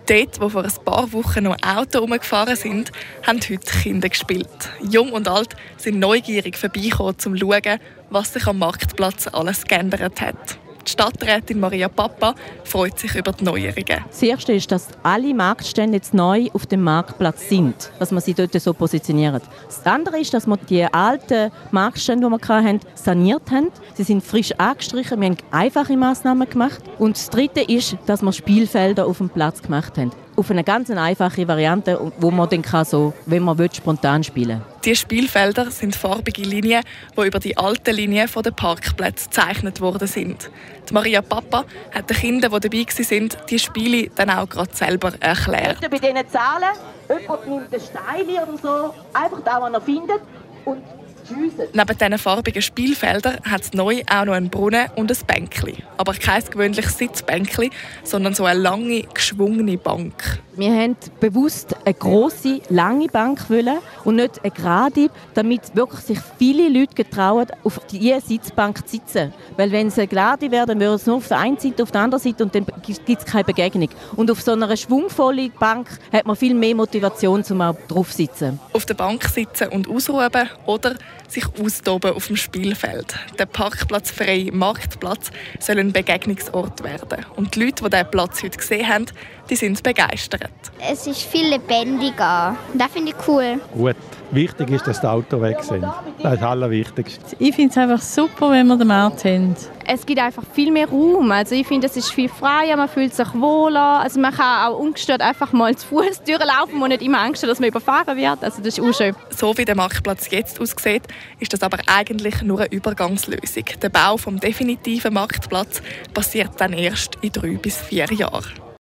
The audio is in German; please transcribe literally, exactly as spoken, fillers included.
Dort, wo vor ein paar Wochen noch Autos herumgefahren sind, haben heute Kinder gespielt. Jung und alt sind neugierig vorbeigekommen, um zu schauen, was sich am Marktplatz alles geändert hat. Die Stadträtin Maria Papa freut sich über die Neuerungen. Das Erste ist, dass alle Marktstände jetzt neu auf dem Marktplatz sind, dass man sie dort so positioniert. Das andere ist, dass wir die alten Marktstände, die wir hatten, saniert haben. Sie sind frisch angestrichen, wir haben einfache Massnahmen gemacht. Und das Dritte ist, dass wir Spielfelder auf dem Platz gemacht haben. Auf eine ganz einfache Variante, wo man dann kann, so, wenn man will, spontan spielen kann. Die Spielfelder sind farbige Linien, die über die alten Linien der Parkplätze gezeichnet worden sind. Die Maria Papa hat den Kindern, die dabei waren, die Spiele dann auch gerade selber erklärt. Bei diesen Zahlen, jemand nimmt einen Stein oder so, einfach da, was er findet, und schiessen. Neben diesen farbigen Spielfeldern hat es neu auch noch einen Brunnen und ein Bänkli. Aber kein gewöhnliches Sitzbänkli, sondern so eine lange, geschwungene Bank. Wir haben bewusst eine grosse, lange Bank wollen und nicht eine gerade, damit wirklich sich viele Leute getrauen, auf diese Sitzbank zu sitzen. Weil wenn sie gerade wäre, dann wäre es nur auf der einen Seite, auf der anderen Seite und dann gibt es keine Begegnung. Und auf so einer schwungvollen Bank hat man viel mehr Motivation, um auch drauf zu sitzen. Auf der Bank sitzen und ausruhen oder sich austoben auf dem Spielfeld. Der parkplatzfreie Marktplatz soll ein Begegnungsort werden. Und die Leute, die diesen Platz heute gesehen haben, die sind begeistert. Es ist viel lebendiger. Das finde ich cool. Gut. Wichtig ist, dass die Autos weg sind. Das ist das Allerwichtigste. Ich finde es einfach super, wenn wir den Markt haben. Es gibt einfach viel mehr Raum. Also ich finde, es ist viel freier, man fühlt sich wohler. Also man kann auch ungestört einfach mal zu Fuß durchlaufen und nicht immer Angst haben, dass man überfahren wird. Also das ist auch schön. So wie der Marktplatz jetzt aussieht, ist das aber eigentlich nur eine Übergangslösung. Der Bau vom definitiven Marktplatz passiert dann erst in drei bis vier Jahren.